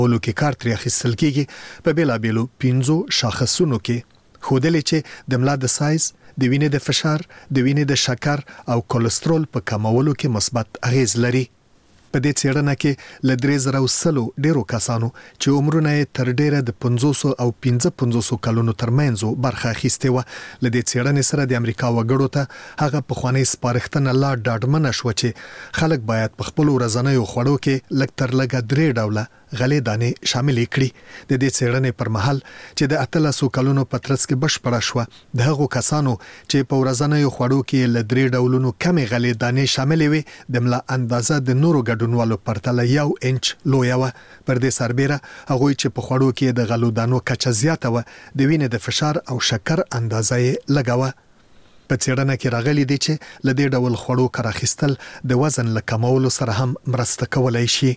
ولو کې کار ترې اخیستل کېږي په بېلابېلو 5 شاخصونو کې ښودلې چې د ملا د سایز، د وینې د فشار، د وینې د شکر او کولېسترول په کمولو کې مثبت اغیز لري. په دې څېړنه کې له 3000 ډیرو کسانو چې عمرونه یې تر ډیره د 500 او 55 کلونو ترمنځ برخه اخیستې و، له دې څېړنې سره د امریکا وګړو ته هغه پخوانی سپارښتنه لا ډاډمنه شو چې خلک باید په خپل ورځنیو خوړو کې لږ تر لږه 3 ډوله غلې دانې شامل کړي. د دې څېړنې پر مهال چې د 1800 کلونو په ترڅ کې بشپړه شوه، د هغو کسانو چې په ورځنیو خوړو کې له 3 ډولونو کمې غلې دانې شامل وي د ملا اندازه د نورو ګډونوالو پرتله 1 انچ لویه وه. پر دې سربیره هغوی چې په خوړو کې د غلو دانو کچه زیاته وه، د وینې د فشار او شکر اندازه یې لږه وه. په څېړنه کې راغلي دي چې له دې ډول خوړو کار اخیستل د وزن له کمولو سره هم مرسته کولی شي.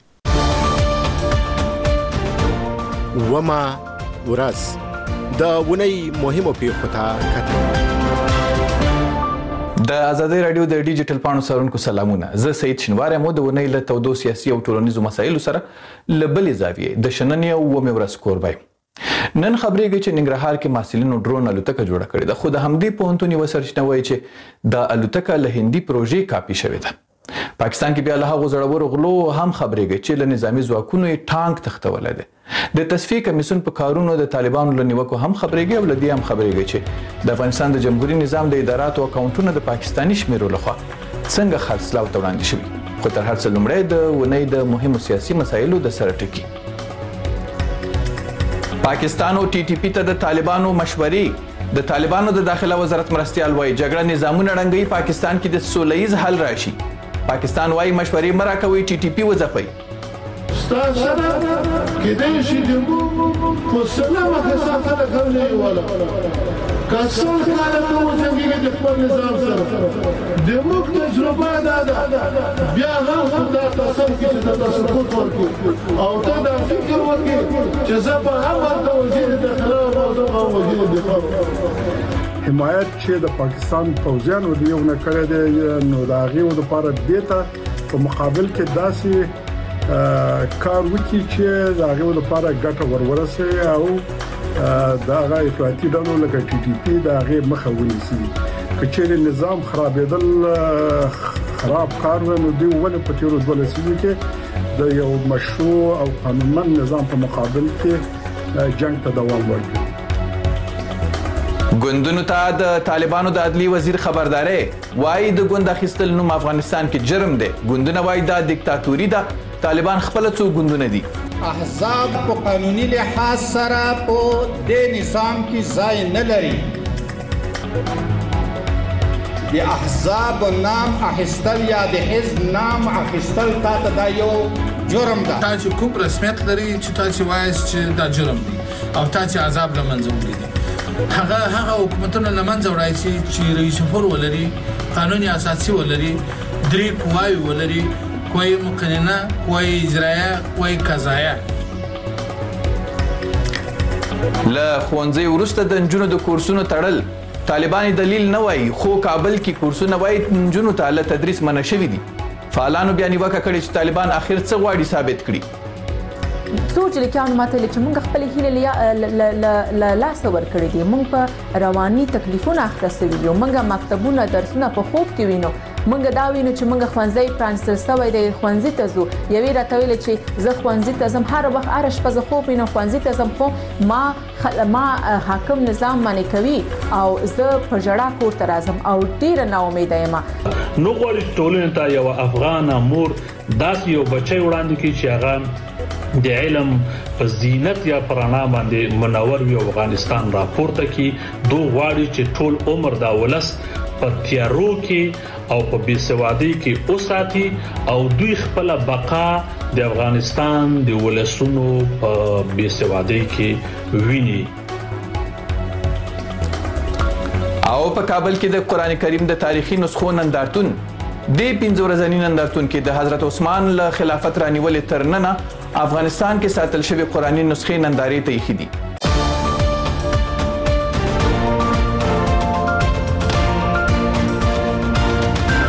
وما ورځ د ونی مهمو پیښو ته کتل. د آزادۍ رادیو د ډیجیټل پاڼو څارونکو سلامونه. زه سید شینوار یم د ونی له تودو سیاسي او ټولنیزو مسایلو سره له بلې زاویې د شننې او ومې ورځ کوربه یم. نن خبرېږي چې ننګرهار کې محصلینو ډرون الوتکه جوړه کړې ده، خو د همدې پوهنتون یوه سرچینه وایي چې دا الوتکه له هندي پروژې کاپي شوې ده. پاکستان کې بیا له هغو زړورو غلو هم خبرېږي چې له نظامي ځواکونو یې ټانک تختولی دی. د تصفیې کمیسیون په کارونو د طالبانو له نیوکو هم خبرېږي او له دې هم خبرېږي چې د افغانستان د جمهوریت نظام د اداراتو اکاونټونه د پاکستاني شمیرو لخوا څنګه خرڅلاو ته وړاندې شوي. خو تر هر څه لومړی د ونې د مهمو سیاسي مسایلو د سره ټکي. پاکستان او ټي ټي پي ته د طالبانو مشورې. د طالبانو د داخله وزارت مرستیال وایي جګړه نظامونه ړنګوي، پاکستان کې د سوله ییز حل راشي. پاکستان وایي مشورې مه راکوئ، ټي ټي پي وځپئ. ستاسو کېدای شي د موږ په سلامه کسافه له کولې ولا کسان کاله ته وځنګېږي د خپل نظام سره. د موږ تجربه دا ده بیا هم دا تاسو کې د تسقط ورکړي او دا د فکر ورکړي چې زه به هم ورته وزیر داخله او وزیر دفاع حمایت چې د پاکستان پوځیانو د یو نه کړی دی، نو د هغې لپاره دې ته په مقابل کې داسې کار وکړي چې د هغې لپاره ګټه ورورسوي او د هغه افراطي ډلو لکه ټي ټي پي د هغې مخه ونیسي. که چېرې نظام خرابېدل خراب کار وي، نو دوی ولې په تېرو 2 لسیزو کې د یو مشروع او قانونمند نظام په مقابل کې جنگ ته دوام ورکړي. ګوندونو ته د طالبانو د عدلی وزیر خبرداري وایي د ګوند اخیستل نوم افغانستان کې جرم دی. ګوندونه وایي دا دیکتاتوري ده. طالبان خپل څو ګوندونه دي. احزاب په قانوني لحاظ سره په دې نظام کې ځای نه لري. د احزاب نام اخیستل یا د حزب نام اخیستل تاسو دا یو جرم ده. تاسو کوم رسمیت لري چې تاسو وایي چې دا جرم دی او تاسو عذاب لمنځه وړي. هغه حکومتونه لمنځه وړای چې رئیس جمهور ولري، قانوني اساسي ولري، درې قواوې ولري، قوه مقننه، قوه اجرائیه، قوه قضاییه. له ښوونځي وروسته د نجونو د کورسونو تړل طالبان دلیل نه وایي، خو کابل کې کورسونه وایي نجونو ته له تدریس منع شوي دي. فعالانو بیا نیوکه کړې چې طالبان اخر څه غواړي ثابت کړي. څو لیکانو ماته چې موږ خپل هیله لاس ورکړي دي، موږ په رواني تکلیفونه اخته سوي یو، موږ مکتبونه درسونه په خوب کې وینو، موږ دا وینو چې موږ ښوونځی پرانستل سوی دی، ښوونځي ته ځو. یوې راته ویلې چې زه ښوونځي ته ځم، هر وخت هره شپه زه خوب وینم ښوونځي ته ځم، خو ما حاکم نظام منع کوي او زه په ژړا کور ته راځم او ډېره ناامیده یم. نو غواړي ټولنې ته یو افغانه مور داسې یو بچی وړاندې کړي چې هغه د علم په زینت یا پرانا باندې منور وي. افغانستان راپورته کی دو غواړي چې ټول عمر دا ولس په تیارو کې او په بیسوادۍ کې اوساتي او دوی خپل بقا د افغانستان د ولسونو په بیسوادۍ کې ویني. او په کابل کې د قران کریم د تاریخي نسخو نندارتون د 15 ورځنی نندارتون کې د حضرت عثمان له خلافت رانیولې تر ننه افغانستان کې ساتل شوی قرآني نسخې نندارې ته ایښي دي.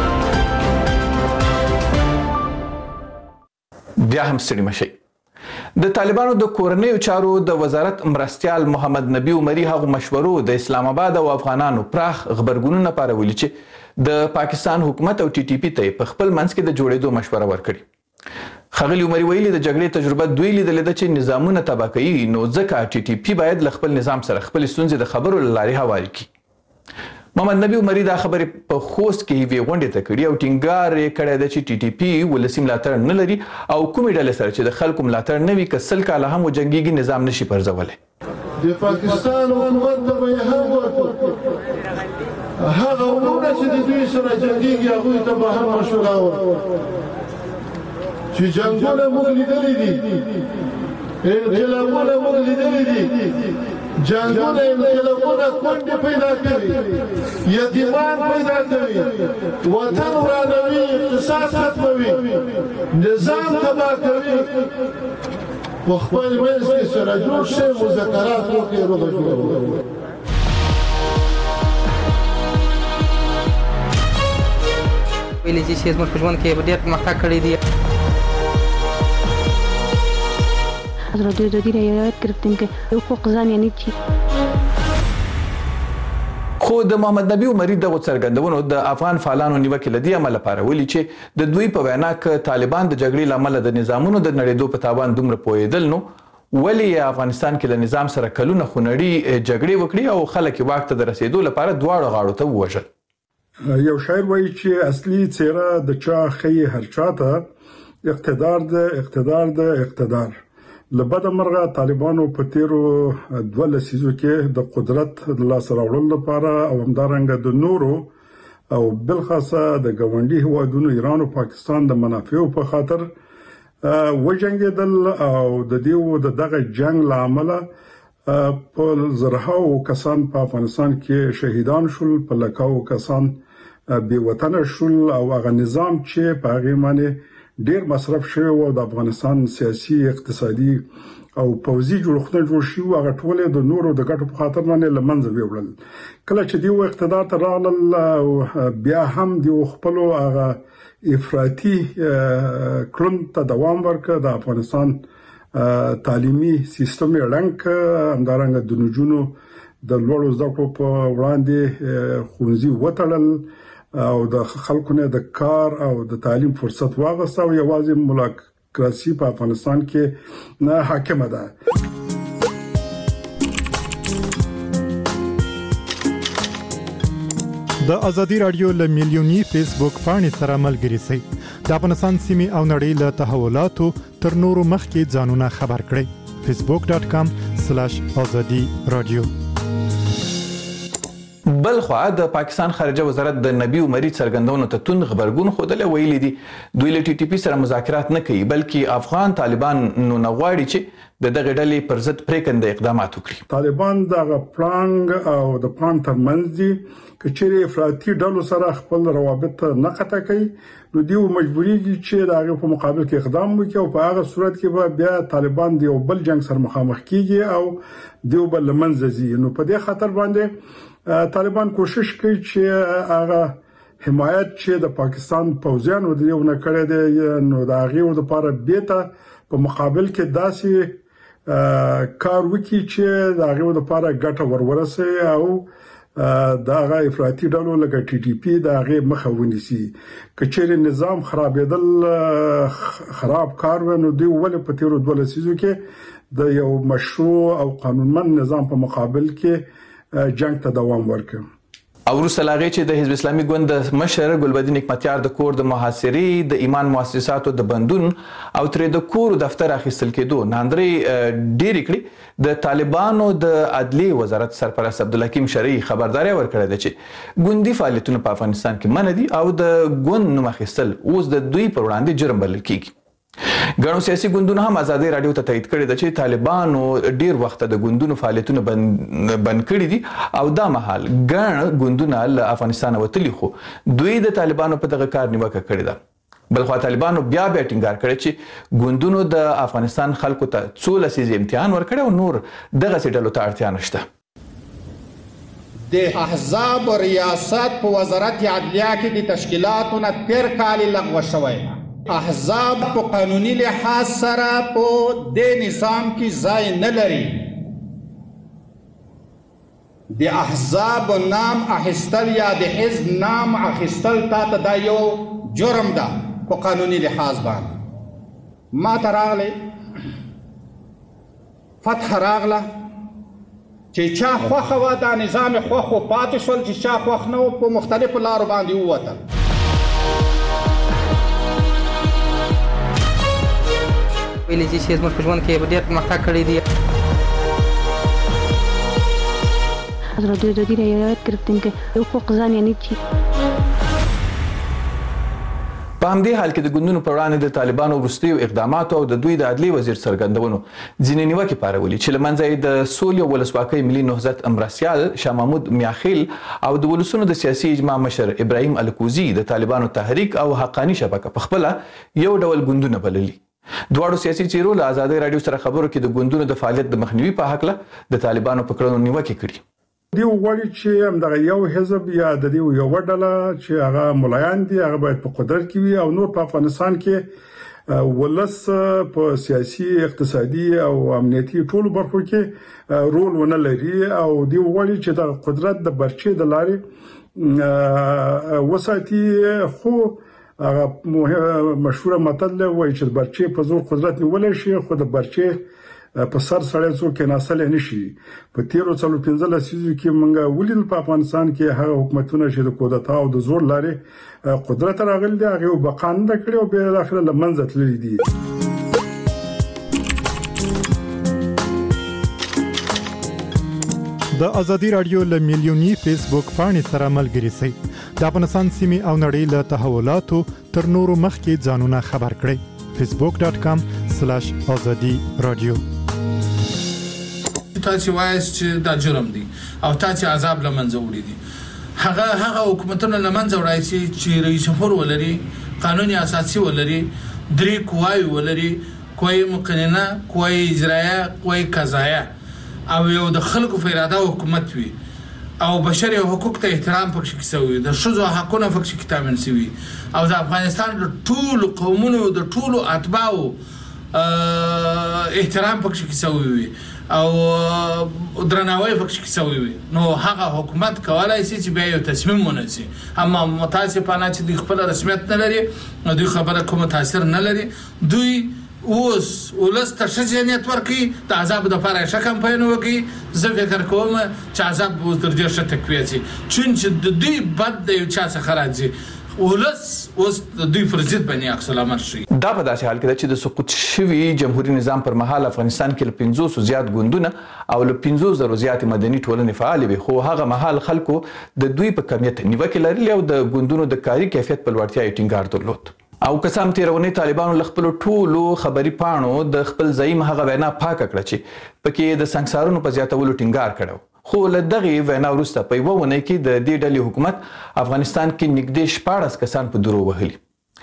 بیا هم ستړي مشئ. د طالبانو د کورنیو چارو د وزارت مرستیال محمد نبی عمری هغه مشورو د اسلام آباد او افغانانو پراخ خبرګونونه پارولي چې د پاکستان حکومت او ټي ټي پی ته په خپل منځ کې د جوړېدو مشوره ورکړي. ښاغلي عمری ویلي د جګړې تجربه دوی لیدلې ده چې نظامونه تباه کوي، نو ځکه ټي ټي پی باید له خپل نظام سره خپل ستونزې د خبرو له لارې هواري کړي. محمد نبی عمری دا خبرې په خوست کې یوې غونډې ته کړي او ټینګار یې کړی ده چې ټي ټي پی ولسي ملاتړ نه لري او کومې ډلې سره چې د خلکو ملاتړ نه وي که 100 کاله هم وجنګېږي نظام نشي پرځولی. د پاکستان حکومت ته به یې هم ورکړو، هغه ورونه چې د دوی سره جنګېږي هغوی ته به هم مشوره ورکړو چې جنګونه موږ لیدلي دي، انقلابونه موږ لیدلي دي، جنگونه انقلابونه کونډې پیدا کوي، یتیمان پیدا کوي، وطن ورانوي، اقتصاد ختموي، نظام تباه کوي. په خپل منځ کې سره جوړ شي، مذاکرات وکړي، روغه جوړه وکړي. ویلي چې زموږ په ژوند کې ډېر پرمختګ کړی دی. حضرت زادی رعایت گرفتیم که حقوق زن یعنی چی. خو د محمد نبی عمری دغه څرګندونو د افغان فعالانو نیوکې له دې امله پارولي چې د دوی په وینا کې طالبان د جګړې له امله د نظامونو د نړېدو په تاوان دومره پوهېدل، نو ولې افغانستان کې له نظام سره کلونه خونړي جګړې وکړي او خلک واک ته د رسېدو لپاره دواړو غاړو ته ووژل. یو شاعر وایي چې اصلي څېره د چا ښیي هر چاته، اقتدار د اقتدار. لبده مرغه طالبانو په تیرو 2 لسیزو کې د قدرت د لاسته راوړلو لپاره او همدارنګه د نورو او بلخاصه د ګاونډي هیوادونو ایران او پاکستان د منافعو په خاطر وجنګېدل او د دې دغه جنگ له امله په زرهاو کسان په افغانستان کې شهیدان شول، په لکاو کسان بې وطنه شول او هغه نظام چې په هغې باندې ډیر مصرف شوی او د افغانستان سیاسي، اقتصادي او پوځي جوړښتونه جوړ شوي، هغه ټول د نورو د ګټو په خاطر باندې له منځه ویوړل. کله چې دوی اقتدار ته راغلل او بیا هم دوی خپل هغه افراطي کړن ته دوام ورکړ، د افغانستان تعلیمي سیستم یې ړنګ کړ، همدارنګه د نجونو د لوړو زده کړو په وړاندې ښوونځي وتړل او د خلکو نه د کار او د تعلیم فرصت واغسته او یوازې مولاکراسي په افغانستان کې نه حاکمه ده. د ازادي رادیو له میلیونی فیسبوک پاڼې سره ملګري شئ. د افغانستان سیمې او نړۍ له تحولاتو تر نورو مخکې ځانونه خبر کړئ. facebook.com/azadi radio. بل خو د پاکستان خارجه وزارت د نبی عمری څرګندونو ته توند خبرګون خوده ویلي دي دوی له ټي ټي پی سره مذاکرات نه کوي، بلکې افغان طالبان نو نغواړي چې د دغه ډلې پر ضد پریکنده اقدامات وکړي. طالبان دغه پلان او د پلان ترمنځ دي چې چیرې افراطي ډلو سره خپل روابط نه قطع کوي، نو دیو مجبوریږي چې دغه په مقابل کې اقدام وکړي او په هغه صورت کې به بیا طالبان دی او بل جنگ سره مخامخ کیږي او دیو بل منځ ځي. نو په دې خاطر باندې طالبان کوشش کوي چې هغه حمایت چې د پاکستان پوځیانو د یو نه کړی دی، نو د هغې لپاره بیرته په مقابل کې داسې کار وکړي چې د هغې لپاره ګټه ورورسوي او د هغه افراطي ډلو لکه ټي ټي پی د هغې مخه ونیسي. که چیرې نظام خرابېدل خراب کار و، نو دوی ولې په تیرو 2 لسیزو کې د یو مشروع او قانونمند نظام په مقابل کې جنگ ته دوام ورکړ. او وروسته له هغې چې د حزب اسلامي ګوند د مشر ګلبدین حکمتیار د کور د محاصرې، د ایمان مؤسساتو د بندون او ترې د کور دفتر اخیستل کېدو ناندرې ډېرې کړي، د طالبانو د عدلیې وزارت سرپرست عبدالحکیم شرعي خبرداری ورکړې ده چې ګوندي فعالیتونه په افغانستان کې منع دي او د ګوند نوم اخیستل اوس د دوی پر وړاندې جرم بلل کېږي. ګڼو سیاسي ګوندونو هم ازادي رادیو ته تایید کړی ده چې طالبانو ډیر وخت د ګوندونو فعالیتونه بند کړي دي او دا مهال ګڼ ګوندونه له افغانستان وتلي، خو دوی د طالبانو په دغه کار نیوکه کړې ده. بلخو طالبانو بیا ټینګار کړی چې ګوندونو د افغانستان خلکو ته څو لسیزې امتحان ورکړی او نور دغسې ډلو ته اړتیا نشته. د احزاب ریاست په وزارت عدلیه کې د تشکیلاتو نه تیر کال لغوه شوی احزاب په قانوني لحاظ سره په دې نظام کې ځای نه لري. د احزاب نام اخیستل یا د حزب نام اخیستل تاته دا یو جرم ده په قانوني لحاظ باندې. ما ته راغلی فتح راغله چې چا خوښه وه دا نظام خوښ و پاتې شول، چې چا خوښ نه و په مختلفو لارو باندې ووتل. ویلې چې زموږ په ژوند کې ډېر پرمختګ کړی دی. حضرت دودی روایت گرفتیم که حقوق زن یعنی چی؟ په همدې حال کې د ګوندونو پر وړاندې د طالبانو وروستیو اقداماتو او د دوی د عدلي وزیر څرګندونو ځینې نیوکې پارولي چې له منځه یې د سولې او ولسواکۍ ملي نهضت مرستیال شاه محمود میاخیل او د ولسونو د سیاسي اجماع مشر ابراهیم الکوزي د طالبانو تحریک او حقانی شبکه په خپله یو ډول ګوندونه بللي. دواړو سیاسي څیرو له ازادۍ راډیو سره خبرو کې د ګوندونو د فعالیت د مخنیوي په هکله د طالبانو په کړنو نیوکې کړي. دی وغواړي چې همدغه یو حزب یا د دې یو ډله چې هغه ملایان دي هغه باید په قدرت کې وي او نور په افغانستان کې ولس په سیاسي اقتصادي او امنیتي ټولو برخو کې رول ونه لري او دی وغواړي چې د قدرت د برچې د لارې وساتي. خو هغه مشهور متل وایي چې برچې په زور قدرت نیول شي خو د برچې په سر سړی څوک کې ناسل نه شي. په 1315 لسیزو کې موږ ولیدل په افغانستان کې هغه حکومتونه چې د کودتا او د زور لارې قدرت راغلي دي هغه بقا نه کړی او بیا اخر له منځه تللي دي. د ازادي رادیو له میلیونی فیسبوک پاڼې سره ملګري شئ. د افغانستان سیمې او نړۍ له تحولاتو تر نورو مخکې ځانونه خبر کړئ. facebook.com/azadi radio. تاسو وایس چې دا جرم دی او تاسو عذاب لمنځه وړي دي. هغه حکومتونه لمنځه وړي چې رئیس جمهور ولري، قانوني اساسي ولري، درې قواوی ولري، قوی مقننه، قوی اجرایه، قوی قضایه او یو د خلکو په اراده حکومت وي او بشري حقوق ته احترام پکې کیږي، د ښځو حقونه پکې تامین شوي او د افغانستان د ټولو قومونو د ټولو اتباعو احترام پکې کیږي او درناوی پکې کیږي. نو هغه حکومت کولای شي چې بیا یو تصمیم ونیسي. اما متاسفانه چې د خپل رسمیت نه لري نو دوی خبره کوم تاثیر نه لري. دوی اوس ولسته شجنیت ورکی د عذاب د لپاره ښه کمپاین وکړي. زه فکر کوم چې عذاب اوس درجه ښه تقویه شي چې د دوی بد د یو چا څخه راځي ولس اوس د دوی پر ضد باندې عکس العمل شي. دا په داسې حال کې چې د سقوط شوي جمهوریت نظام پر مهال افغانستان کې له 500 زیات ګوندونه او له 500 زیات مدني ټولنې فعال وي، خو هغه مهال خلکو د دوی په کمیت نیوکې لرلې او د ګوندونو د کاري کیفیت په لوړتیا یې ټینګار درلود. او قسم تیرونی طالبانو لخپل ټولو خبري پاڼو د خپل زعیم هغه وینا پاکه کړه چې پکې د سنگسارونو په زیاتولو ټینګار کړو. خو له دغه وینا وروسته په یوه ونه کې د دې ډلې حکومت افغانستان کې نږدې 14 کسان په درو وهلي.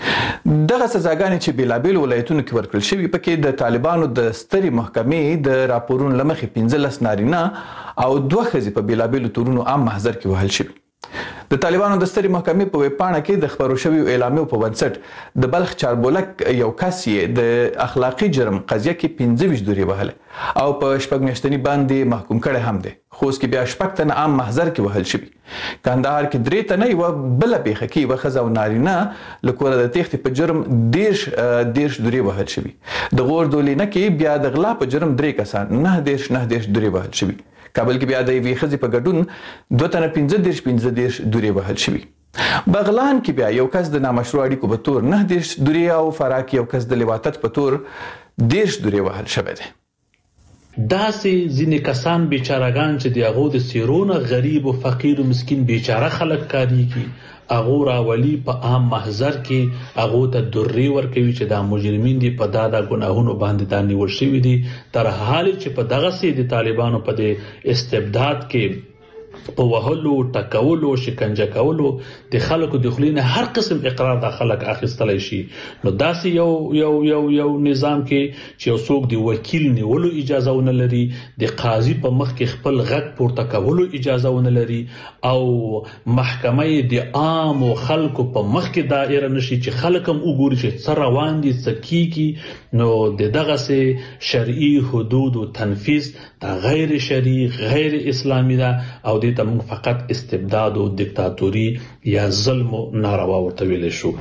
دغه سزاګانې چې بیلابیل ولایتونو کې ورکړل شوي پکې د طالبانو د سترې محکمې د راپورونو لمخې 15 نارینه او 2 ښځې په بیلابیلو تورونو عام محضر کې وهل شوي. د طالبانو د سترې محکمې په ویبپاڼه کې د خبرو شویو اعلامیو په بنسټ د بلخ چاربولک یو کس یې د اخلاقي جرم قضیه کې 25 دورې وهلې او په شپږ میاشتني باندې محکوم کړی هم دی. خوست کې بیا 6 تنه عام محضر کې وهل شوي. کندهار کې 3 تنه یوه بله پیښه کې یوه ښځه او نارینه له کوره د تېښتې په جرم 13 دورې وهل شوي. د غور دولینه کې بیا د غلا په جرم 3 کسان 19 دورې وهل شوي. کابل کې بیا د یوې ښځې په ګډون 2 تنه 15 دورې وهل شوي. بغلان کې بیا یو کس د نامشروع اړیکو په تور 19 دورې او فراه کې یو کس د لواطت په تور 10 دورې وهل شوی دی. داسې ځینې کسان بیچارهګان چې د هغو د څیرونه غریب او فقیر او مسکین بیچاره خلک کاریږي هغو راولي په عام محضر کې هغو ته درې ورکوي چې دا مجرمین دي په دا ګناهونو باندې دا نیول شوي دي تر حال چې په دغسې د طالبانو په د استبداد کې په وهلو ټکولو شکنجه کولو د خلکو د خلینو هر قسم اقرار د خلک اخیستلای شي نو داسې یو نظام کې چې یو څوک د وکیل نیولو اجازه ونه لري د قاضي په مخ کې خپل غږ پورته کولو اجازه ونه لري او محکمه د عام خلکو په مخ کې دایره نشي چې خلک هم وګوري چې څه روان دي څه کیږي نو د دغه سه شرعي حدود او تنفيذ دا غیر شرعي غیر اسلامي ده او د ته موږ فقط استبداد او دیکتاتوري یا ظلم او ناروا ورته ویل شو.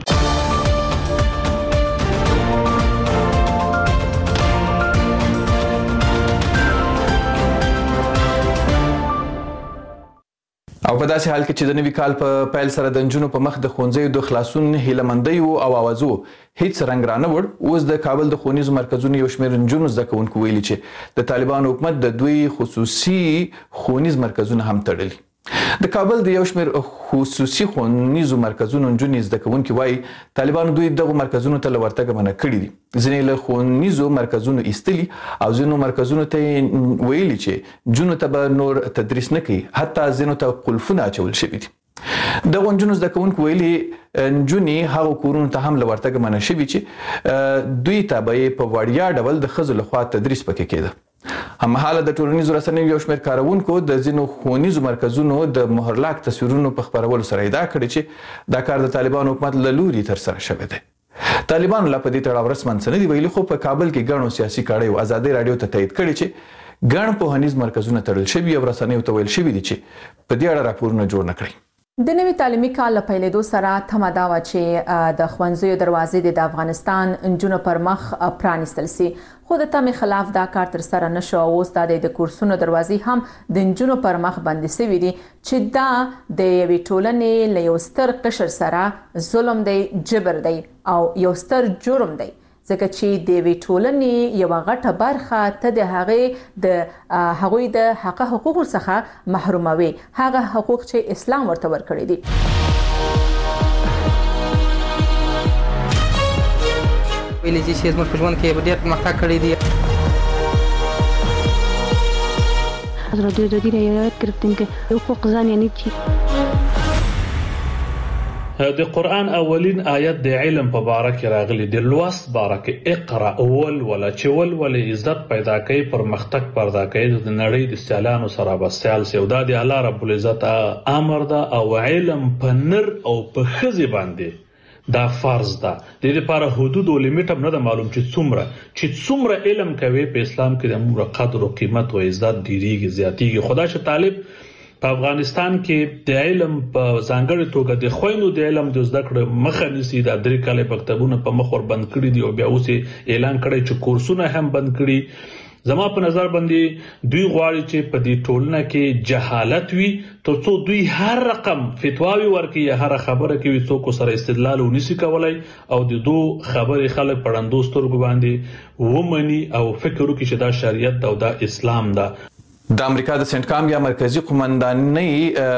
او په داسې حال کې چې د نوي کال په پیل سره د نجونو په مخ د ښوونځیو د خلاصون هیلهمندۍ او اوازو هیڅ رنګ رانه وړ اوس د کابل د ښوونیزو مرکزونو یو شمېر نجونو زده کوونکو ویلي چې د طالبانو حکومت د دوی خصوصي ښوونیز مرکزونه هم تړلي. د کابل د یو شمېر خصوصي ښوونیزو مرکزونو نجونې زده کوونکي وایي طالبانو دوی دغو مرکزونو ته له ورتګه منع کړي دي. ځینې له ښوونیزو مرکزونو ایستلي او ځینو مرکزونو ته یې ویلي چې نجونو ته به نور تدریس نه کوي، حتی ځینو ته قلفونه اچول شوي دي. دغو نجونو زده کوونکو ویلي نجونې هغو کورونو ته هم له ورتګه منع شوي چې دوی ته به یې په وړیا ډول د ښځو لخوا تدریس پکې کېده. هممهاله د ټولنیزو رسنیو یو شمېر کاروونکو د ځینو ښوونیزو مرکزونو د مهرلاک تصویرونو په خپرولو سره ادعا کړې چې دا کار د طالبانو حکومت له لوري ترسره شوی دی. طالبانو لا په دې تړاو رسماً څه نه دي ویلي، خو په کابل کې ګڼو سیاسي کړیو ازادۍ راډیو ته تایید کړي چې ګڼ پوهنیز مرکزونه تړل شوي او رسنیو ته ویل شوي دي چې په دې اړه راپورونه جوړ نه کړي. د نوي تعلیمي کال له پیلېدو سره تمه دا وه چې د ښوونځیو دروازې د افغانستان نجونو پر مخ پرانیستل سي، خو د تمې خلاف دا کار ترسره نه شو او اوس د کورسونو دروازې هم د نجونو پر مخ بندې سوي دي چې دا د یوې ټولنې له یو ستر قشر سره ظلم دی، جبر دی او یو ستر جرم دی، ځکه چې د یوې ټولنې یوه غټه برخه ته د هغوی د حقوقو څخه محروموي، هغه حقوق چې اسلام ورته ورکړي دي. ویلي چې زموږ په ژوند کې ډېر پرمختګ کړی دی. حضرت دودی رعایت گرفتیم که حقوق زن یعنی چی؟ د قرآن اولین آیت د علم په باره کې راغلی، د لوست باره کې اقرا ولوله چې ولوله عزت پیدا کوي، پرمختګ پیدا کوي، د نړۍ د سیالانو سره به سیال سي او دا د الله رب العزت امر ده او علم په نر او په ښځې باندې دا فرض ده. د دې لپاره حدود او لیمیټ هم نه ده معلوم چې څومره علم کوي په اسلام کې د عمر قدر او قیمت او عزت ډیریږي زیاتیږي. خدا چې طالب په افغانستان کې د علم په ځانګړي توګه د خويندو د علم د زده کړې مخه نیسي، د 3 کال مکتبونه په مخ ور بند کړي دي او بیا اوس اعلان کړی چې کورسونه هم بند کړي. زما په نظر باندې دوی غواړي چې په دې ټولنه کې جهالت وي ترڅو دوی هر رقم فتواوی ورکړي یا هر خبره کوي څوک سره استدلال ونیسي کولای او د دوه خبرې خلک پړندو سترګو باندې ومني او فکر وکړي چې دا شریعت او دا اسلام ده. د امریکا د سنټ کام یا مرکزی قومندانۍ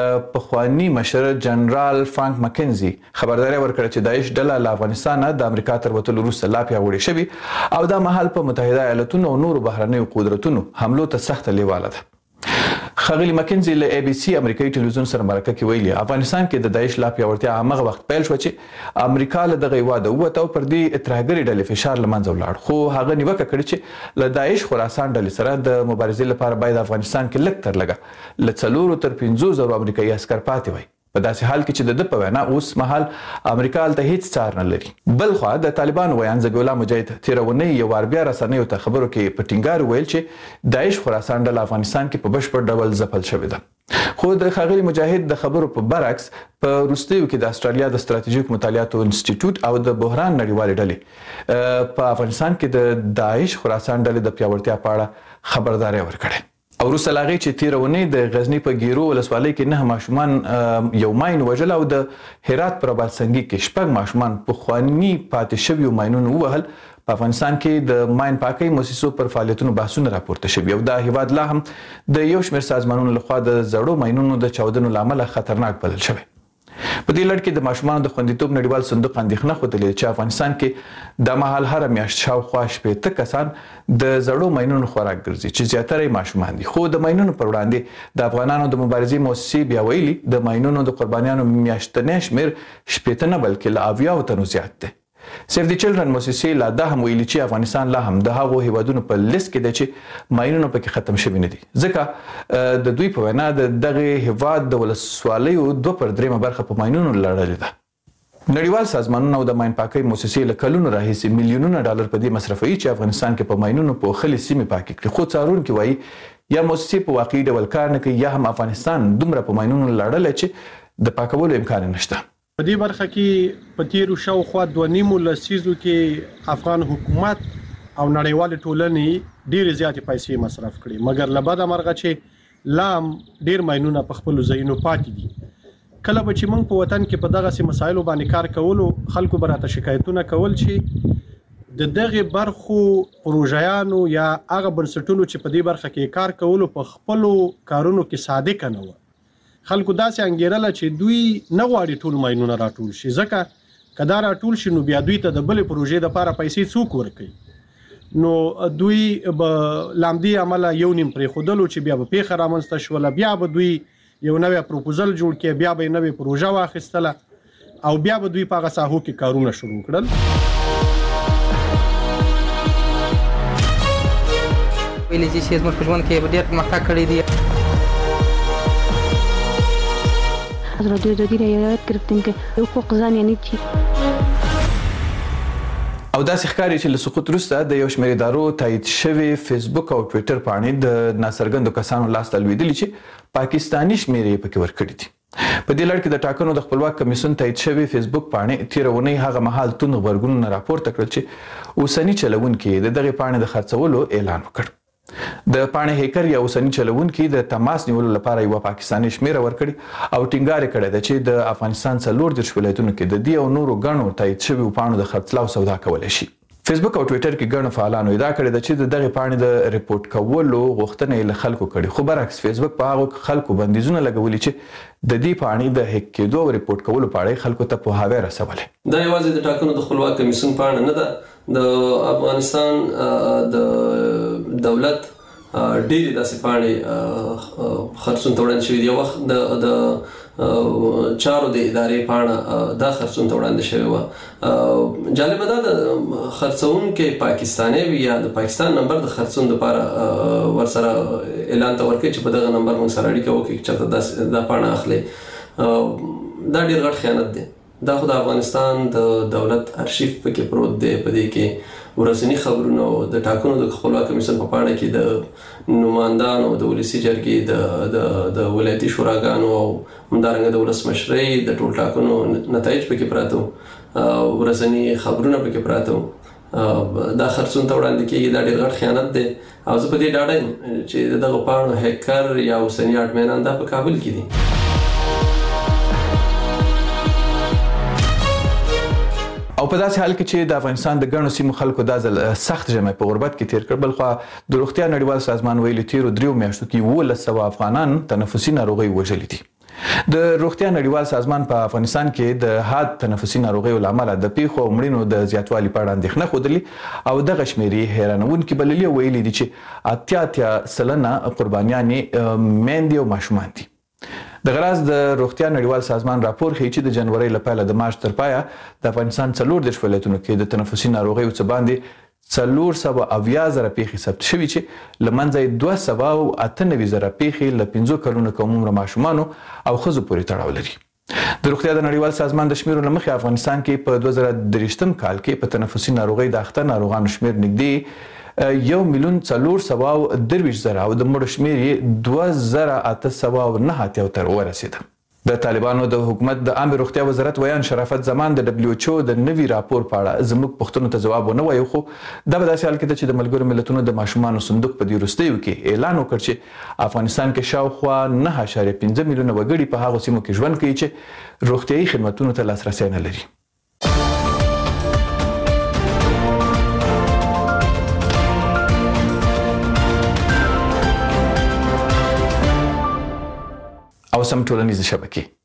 پخوانی مشر جنرال فرانک مکنزي خبرداري ورکړه چې داعش ډله له افغانستان د امریکا تر وتلو وروسته لا پیاوړې شوې او دا مهال په متحده ایالاتونو او نورو بهرنیو قدرتونو حملو ته سخت لیواله ده. خغلی مکنزي له اي بي سي امریکایي ټلویزیون سره مرکه کې ویلي افغانستان کې د داعش لا پیاوړتیا هغه وخت پیل شو چې امریکا له دغه واده وته او پر دې ترهګری ډلې فشار لمنځه ولاړ، خو هغه نیوکه کړې چې له داعش خراسان ډلې سره د مبارزې لپاره باید افغانستان کې لږ تر لږه له 4 تر 5,000 امریکایي عسكر پاتې وي. په داسې حال کې چې د په وینا اوس مهال امریکا هلته هیڅ څار نه لري. بل خوا د طالبانو ویان زګولا مجاهد تیرونی یو وار بیا رسنیو ته خبرو کې په ټینګار ویل چې داعش خراسان ډله افغانستان کې په بشپړ ډول ځپل شوې ده. خو د ښاغلي مجاهد د خبرو په برعکس په وروستیو کې د استرالیا د ستراتیژیک مطالعاتو انسټیټیوټ او د بحران نړیوالې ډلې په افغانستان کې د داعش خراسان ډلې د پیاوړتیا په اړه خبرداري ورکړې. او وروسته له هغې چې تېره اونۍ د غزني په ګیرو ولسوالۍ کې 9 ماشومان یو ماین وژل او د هرات په رباطسنګي کې 6 ماشومان پخواني پاتې شویو ماینونو ووهل، په افغانستان کې د ماین پاکۍ مؤسسو پر فعالیتونو بحثونه راپورته شوي او دا هیواد لا هم د یو شمېر سازمانونو لخوا د زړو ماینونو د چاودنو له امله خطرناک بلل شوی. په دې لړ کې د ماشومانو د خوندیتوب نړیوال صندوق اندېښنه ښودلې چې افغانستان کې د مهال هر میاشت شاوخوا 80 کسان د زړو ماینونو خوراک ګرځي چې زیاتره ماشومان دي. خو د ماینونو پر وړاندې د افغانانو د مبارزې مؤسسې بیا ویلي د ماینونو د قربانیانو میاشتنی شمیر 80 نه بلکې له 70 تنو زیات دی. سیف دی چلډرن موسسې لا دا هم ویلي چې افغانستان لا هم د هغو هیوادونو په لیست کې دی چې ماینونه پکې ختم شوي نه دي، ځکه د دوی په وینا د دغه هیواد د ولسوالیو 2/3 برخه په ماینونو لړلې ده. نړیوال سازمانونه او د ماین پاکۍ موسسې له کلونو راهیسې میلیونونه ډالر په دې مصرفوي چې افغانستان کې په ماینونو پوښلې سیمې پاکې کړي، خو څارونکي وایي یا موسسې په واقعي ډول کار نه کوي یا هم افغانستان دومره په ماینونو لړلی چې د پاکولو امکان نشته. په دې برخه کې په تیرو شاوخوا 2.5 لسیزو کې افغان حکومت او نړیوال ټولنې ډېر زیاتې پیسې مصرف کړي، مګر له بده مرغه چې لام ډېر ماینونه په خپل ځایونو پاتې دي. کله به چې موږ په وطن کې په دغه مسایلو باندې کار کولو، خلکو براته شکایتونه کول چې د دغه برخو پروژیانو یا هغه بنسټونو چې په دې برخه کې کار کولو په خپل کارونو کې صادق نه و. خلکو داسې انګیرله چې دوی نه غواړي ټول ماینونه راټول شي، ځکه که دا راټول شي نو بیا دوی ته د بلې پروژې دپاره پیسې څوک ورکوي، نو دوی به لامدې عمله یو نیم پرېښودلو چې بیا به پیښه رامنځته شوله، بیا به دوی یو نوی پروپوزل جوړ کړي، بیا به یې نوې پروژه واخیستله او بیا به دوی په هغه ساحو کې کارونه شروع کړل. ویلې چې زموږ په ژوند کې ډېر پرمختګ کړی دی. از رادیو دادی را یاد گرفتیم که حقوق زن یعنی چی. او داسې ښکاري چې له سقوط وروسته د یو شمېر ادارو تایید شوي فیسبوک او ټویټر پاڼې د ناڅرګندو کسانو لاسته لوېدلي چې پاکستاني شمېرې یې پکې ورکړي دي. په دې لړ کې د ټاکنو د خپلواک کمیسیون تایید شوي فیسبوک پاڼې تېره اونۍ هغه مهال توند غبرګونونه راپورته کړل چې اوسني چلوونکي د دغې پاڼې د خرڅولو اعلان وکړ. د پاڼې هیکر یا اوسني چلوونکي د تماس نیولو لپاره یوه پاکستاني شمېره ورکړي او ټینګار یې کړی ده چې د افغانستان 40 ولایتونو کې د دې او نورو ګڼو تایید شویو پاڼو د خرڅلاو سودا کولی شي. فیسبوک او ټویټر کې ګڼو فعالانو ادعا کړې ده چې د دغې پاڼې د ریپورټ کولو غوښتنه یې له خلکو کړې، خو برعکس فیسبوک په هغو خلکو بندیزونه لګولي چې د دې پاڼې د هیک کېدو او ریپورټ کولو په اړه خلکو ته پوهاوی رسولی. دا یوازې د ټاکنو د خپلواک کمیسیون پاڼه نه ده، د افغانستان د دولت ډېرې داسې پاڼې خرڅون ته وړاندې شوي دي. یو وخت د چارو د ادارې پاڼه دا خرڅون ته وړاندې شوې وه. جالبه دا د خرڅونکي پاکستاني وي یا د پاکستان نمبر د خرڅون دپاره ورسره اعلان ته ورکوي چې په دغه نمبر موږ سره اړیکه وکړي چې چېرته دا پاڼه اخلي. دا ډېر غټ خیانت دی. دا خو د افغانستان د دولت ارشیف پکې پروت دی. په دې کې ورځني خبرونه او د ټاکنو د خپلواک کمیسیون په پاڼه کې د نمایندانو د ولسي جرګې د ولایتي شوراګانو او همدارنګه د ولسمشرۍ د ټول ټاکنو نتایج پکې پراته وو، ورځني خبرونه پکې پراته وو. دا خرڅون ته وړاندې کېږي. دا ډېر غټ خیانت دی او زه په دې ډاډه یم چې دغه پاڼو هیکر یا اوسني اډمینان دا په کابل کې دي. او په داسې حال کې چې د افغانستان د ګڼو سیمو خلکو دا ځل سخت ژمی په غربت کې تیر کړ، بلخوا د روغتیا نړیوال سازمان ویلي تیرو 3 میاشتو کې 1100 افغانان تنفسي ناروغۍ وژلي دي. د روغتیا نړیوال سازمان په افغانستان کې د حاد تنفسي ناروغیو له امله د پیښو او مړینو د زیاتوالي په اړه اندېښنه ښودلې او دغه شمېرې حیرانونکي بللي او ویلي دي چې 80% قربانیانې میندې او ماشومان دي. د غراز د روغتیا نړیوال سازمان راپور ښیي چې د جنورۍ له پیله د مارچ تر پایه د افغانستان 40 ولایتونو کې د تنفسي ناروغیو څه باندې 470,000 پیښې ثبت شوي چې له منځه یې 298,000 پیښې له 5 کلونو کم عمره ماشومانو او ښځو پورې تړاو لري. د روغتیا د نړیوال سازمان د شمیرو له مخې افغانستان کې په 2023 کال کې په تنفسي ناروغۍ د اخته ناروغانو شمیر نږدې 1,420,000 او د مړو شمیر یې 2,809 ته ورسېده. د طالبانو د حکومت د عامه روغتیا وزارت ویان شرافت زمان د WHO د نوي راپور په اړه زموږ پوښتنو ته ځواب ونه وایي، خو دا به داسې حال کې ده چې د ملګرو ملتونو د ماشومانو صندوق په دې وروستیو کې اعلان وکړ چې افغانستان کې شاوخوا 9.5 میلیونه وګړي په هغو سیمو کې ژوند کوي چې روغتیایي خدمتونو ته لاسرسی نه لري. او سم ټولنیزې شبکې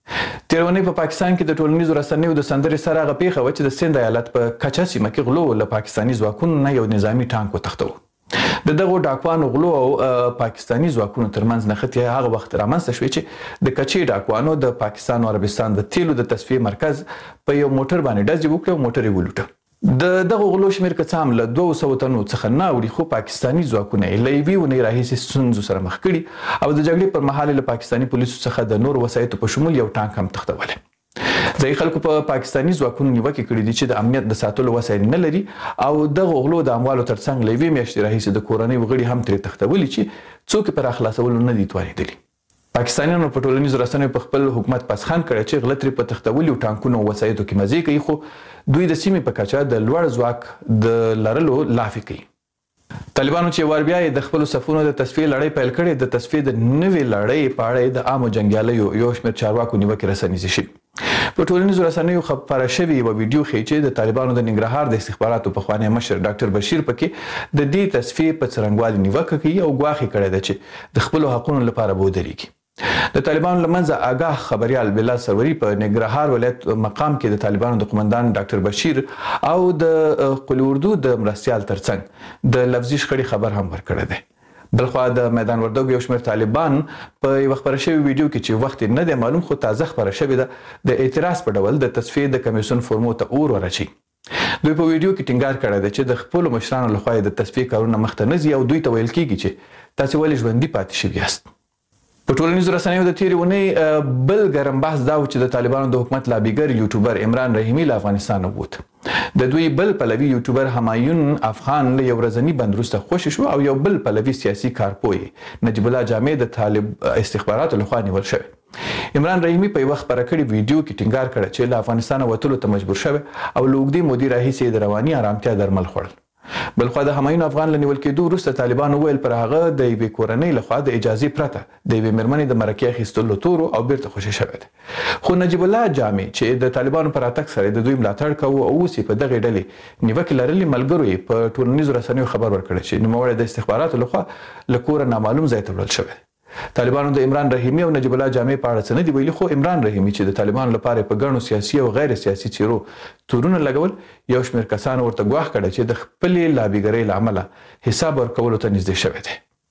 تیرونی په پاکستان کې د ټولنیزو رسنیو د سندرې سره هغه پیښه و چې د سند ایالت په کچا سیمه کې غلو له پاکستاني ځواکونو نه یو نظامی ټانک وتښتاوه. د دغو ډاکوانو غلو او پاکستاني ځواکونو ترمنځ نښتې هغه وخت رامنځته شوې چې د کچې ډاکوانو د پاکستان او عربستان د تیلو د تصفیې مرکز په یو موټر باندې ډزې وکړې او موټر یې ولوټه. د دغه غلو شمېر که څه هم له 200 تنو څخه نه اوړي، خو پاکستاني ځواکونه یې له یوې اونۍ راهیسې ستونزو سره مخ کړي او د جګړې پر مهال له پاکستاني پولیسو څخه د نورو وسایطو په شمول یو ټانک هم تښتولی. ځایي خلکو په پاکستاني ځواکونو نیوکې کړي دي چې د امنیت د ساتلو وسایل نه لري او دغه غلو د اموالو ترڅنګ له یوې میاشتې راهیسې د کورنۍ غړي هم ترې تښتولي چې څوک یې پر خلاصولو نه دي توانېدلي. پاکستانیانو په ټولنیزو رسنیو په خپل حکومت پسخان کړی چې غله ترې په تښتولي ټانکونو او وسایطو کې مزې کوي، خو دوی د سیمې په کچه د لوړ ځواک د لرلو لافې کوي. طالبانو چې وار بیا د خپلو صفونو د تصفیې لړۍ پیل کړې، د تصفیې د نوې لړۍ په اړه د عامو جنګیالیو یو شمېر چارواکو نیوکې رسنیزې شوي. په ټولنیزو رسنیو خپره شوې یوه ویډیو ښیي چې د طالبانو د ننګرهار د استخباراتو پخوانی مشر ډاکټر بشیر پکې د دې تصفیې په څرنګوالي نیوکه کوي او ګواښ کړی ده چې د خپلو حقونو لپاره به ودرېږي. د طالبانو له منځه آګاه خبریال بلال سروري په ننګرهار ولایت مقام کې د طالبانو د قومندان ډاکټر بشیر او د قلی اردو د مرستیال ترڅنګ د لفظي شخړې خبر هم ورکړی دی. بلخوا د میدان وردګو یو شمېر طالبان په یوه خپره شوې ویډیو کې چې وخت نه دی معلوم خو تازه خپره شوې ده د اعتراض په ډول د تصفیې د کمیسیون فورمو ته اور ورچي. دوی په ویډیو کې ټینګار کړی دی چې د خپلو مشرانو لخوا د تصفیې کارونه مخته نه ځي او دوی ته ویل کیږي چې تاسې ولې ژوندي پاتې شوي یاست. په ټولنیزو رسنیو د تیرې اونۍ بل ګرم بحث دا و چې د طالبانو د حکومت لابیګر یوټیوبر عمران رحیمي له افغانستان ووت. د دوی بل پلوي یوټیوبر همایون افغان له یو ورځني بند وروسته خوشي شو او یو بل پلوي سیاسي کارپوی نجیب الله جامع د طالب استخباراتو لخوا نیول شوی. عمران رحیمي په یوه خپره کړې ویډیو کې ټینګار کړی چې له افغانستانه وتلو ته مجبور شوی او له اوږدې مودې راهیسې د رواني ارامتیا درمل خوړل. بلخوا د همایون افغان له نیول کېدو وروسته طالبانو ویل پر هغه د یوې کورنۍ لخوا د اجازې پرته د یوې مېرمنې د مرکې اخیستلو تورو او بیرته خوشي شوی دی. خو نجیب الله جامع چې د طالبانو پر راتګ سره د دوی ملاتړ کوو او اوس یې په دغې ډلې نیوکې لرلې ملګرو یې په ټولنیزو رسنیو خبر ورکړی چې نوموړی د استخباراتو لخوا له کوره نامعلوم ځای ته وړل شوی. طالبانو د عمران رحیمي او نجیب الله جامع په اړه څه نه دي ویلي، خو عمران رحیمي چې د طالبانو لپاره په ګڼو سیاسي او غیر سیاسي څیرو تورونه لګول، یو شمېر کسانو ورته ګواښ کړی چې د خپلې لابیګرۍ له امله حساب ورکولو ته نږدې شوی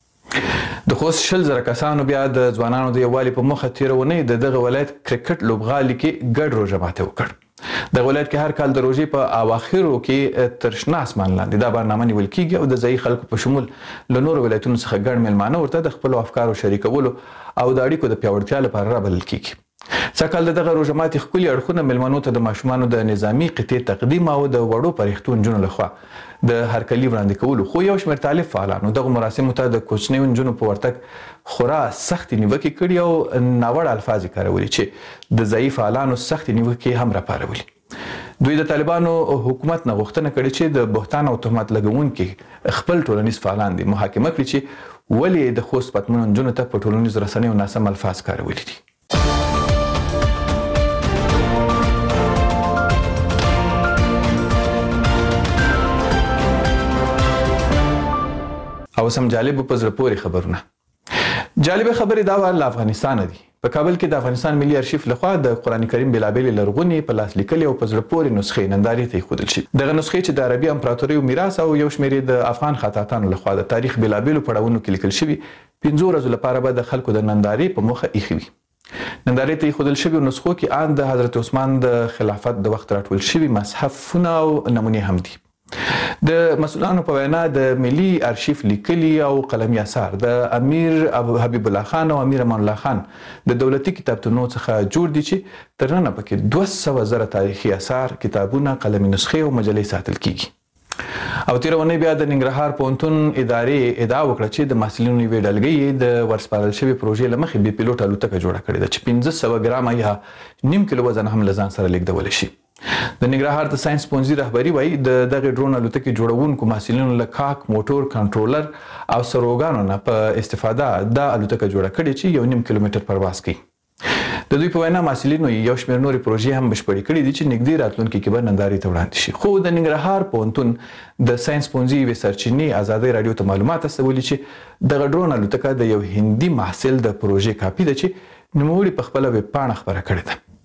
دی. د خوست 100,000 کسانو بیا د ځوانانو د یووالي په موخه تېره اونۍ د دغه ولایت کرکټ لوبغالي کې ګډ روژه ماتی وکړ. د ولایت کې هر کال د روژې په اواخرو کې تر شنه اسمان لاندې دا برنامه نیول کیږي او د ځایي خلکو په شمول له نورو ولایتونو څخه ګڼ میلمانه ورته د خپلو افکارو شریکولو او د اړیکو د پیاوړتیا لپاره رابلل کیږي. سږکال د دغه روژه ماتي ښکلي اړخونه میلمنو ته د ماشومانو د نظامي قطعې تقدیم او د وړو پرښتو نجونو لخوا د هرکلي وړاندې کولو، خو یو شمېر طالب فعالانو دغو مراسمو ته د کوچنیو نجونو په ورتګ خورا سختې نیوکې کړي او ناوړه الفاظ یې کارولي چې د ځایي فعالانو سختې نیوکې هم راپارولي. دوی د طالبانو حکومت نه غوښتنه کړې چې د بهتان او تهمت لګونکي خپل ټولنیز فعالان دي محاکمه کړي چې ولې د خوست پتمنو نجونو ته په ټولنیزو رسنیو ناسم الفاظ کارولي دي. او سم جالب په زړه پورې خبرونه. جالب خبرې دا وه له افغانستانه دي. په کابل کې د افغانستان ملي ارشیف لخوا د قرآن کریم بېلابېلې لرغونې په لاس لیکلې او په زړه پورې نسخې نندارې ته ایښودل شي. دغه نسخې چې د عربي امپراتوریو میراث او یو شمېر یې د افغان خطاطانو لخوا د تاریخ بېلابېلو پړاوونو کې لیکل شوي 5 ورځو لپاره به د خلکو د نندارې په موخه ایښې وي. نندارې ته ایښودل شویو نسخو کې ان د حضرت عثمان د خلافت د وخت راټول شوي مصحفونه او نمونې هم دي. د مسؤلانو په وینا د ملي ارشیف لیکلي او قلمي اثار د امیر حبیب الله خان او امیر امان الله خان د دولتي کتابتونو څخه جوړ دي چې تر ننه پکې 200,000 تاریخي اثار، کتابونه، قلمي نسخې او مجلې ساتل کیږي. او تېره اونۍ بیا د ننګرهار پوهنتون ادارې ادعا وکړه چې د محصلینو یوې ډلګۍ د ورسپارل شوې پروژې له مخې بې پیلوټ الوتکه جوړه کړې ده چې 500 ګرامه یا نیم کیلو وزن هم له ځان سره لیږدولی شي. د ننګرهار د ساينس پوهنځي رهبري وایي د دغې ډرون الوتکې جوړونکو محصلینو له کاک، موټور، کنټرولر او سروګانو نه په استفاده دا الوتکه جوړه کړې چې 1.5 کیلومتر پرواز کوي. د دوی په وینا محصلینو یو شمېر نورې پروژې هم بشپړې کړې دي چې نږدې راتلونکي کې به نندارې ته وړاندې شي. خو د ننګرهار پوهنتون د ساينس پوهنځي یوې سرچینې ازادۍ راډیو ته معلومات استولي چې دغه ډرون الوتکه د یو هندي محصل د پروژې کاپي ده چې نوموړي په خپله ویب پاڼه خپره کړې ده.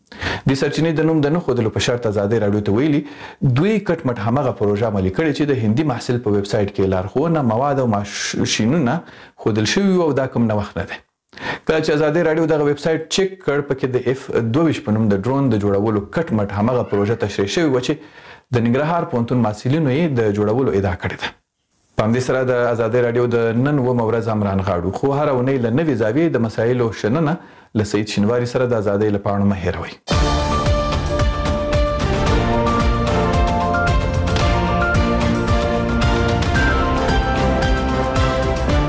د سرچینې د نوم د نه خودلو په شرط ازادي رادیو ته ویلي دوی کټ مټ همغه پروژه عملي کړې چې د هندي محصول په ویب سټ کې لارښوونه مواد او ماشینونه خودل شوی او دا کوم نه وخت نه دی. کله چې ازادي رادیو دغه ویب سټ چک کړ پکې د F22 په نوم د ډرون د جوړولو کټ مټ همغه پروژه تشریح شوی و چې د ننګرهار پوهنتون محصلینو یې د جوړولو ادعا کړې ده. په همدې سره د ازادي رادیو د نن اومه ورځ هم رانغاړو خو هره اونۍ له نوې زاویې د مسایلو شننه له سید شینواري سره د ازادۍ له پاڼو مه هېروئ.